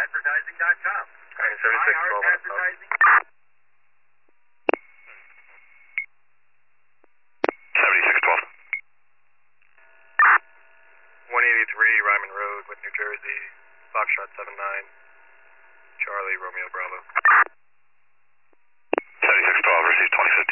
iHeartAdvertising.com. Alright, 7612 on the phone. iHeartAdvertising. 7612. 183 Ryman Road, with New Jersey, Foxtrot 79, Charlie, Romeo, Bravo. 7612, received 26.